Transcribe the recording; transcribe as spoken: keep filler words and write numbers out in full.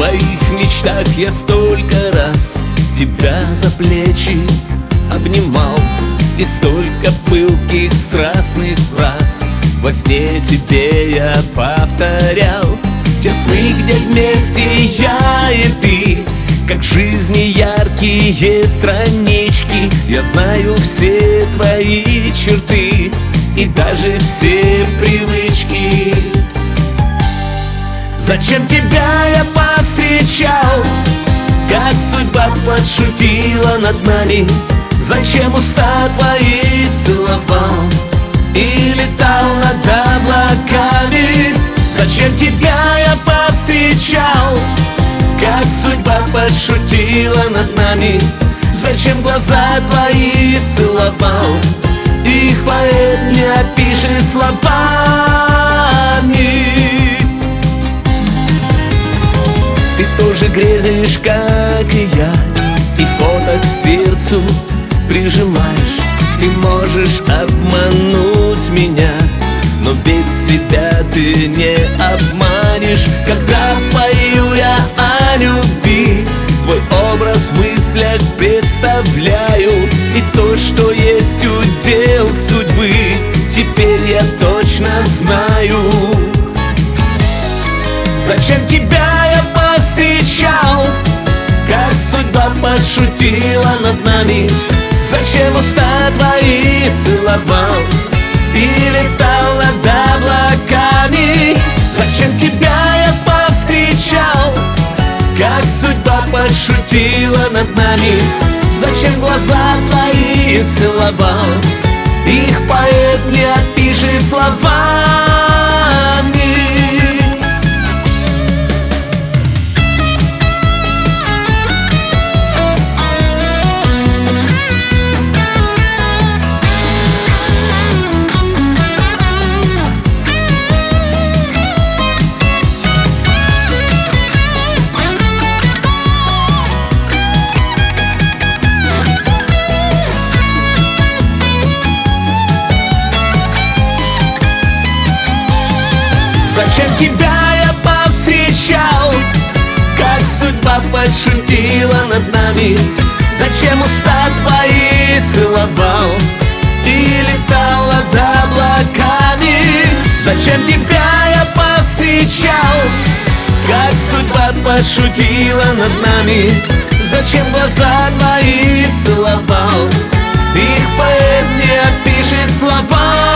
своих мечтах я столько раз тебя за плечи обнимал, и столько пылких страстных фраз во сне тебе я повторял. Те сны, где вместе я и ты, как жизни яркие странички. Я знаю все твои черты и даже все привычки. Зачем тебя я повстречал, как судьба подшутила над нами? Зачем уста твои целовал и летал над облаками? Зачем тебя я повстречал, как судьба подшутила над нами? Зачем глаза твои целовал, их поэт не опишет словами? Ты тоже грезишь, как и я, и фото к сердцу прижимаешь. Ты можешь обмануть меня, но ведь себя ты не обманешь. Когда пою я о любви, твой образ в мыслях представляю, и то, что есть удел судьбы, теперь я точно знаю. Зачем тебя я повстречал, как судьба подшутила над нами? Зачем уста твои целовал и летал над облаками? Зачем тебя я повстречал, как судьба подшутила над нами? Зачем глаза твои целовал, их поэт не опишет словами? Зачем тебя я повстречал, как судьба подшутила над нами? Зачем уста твои целовал и летал над облаками? Зачем тебя я повстречал, как судьба подшутила над нами? Зачем глаза твои целовал, их поэт не опишет слова?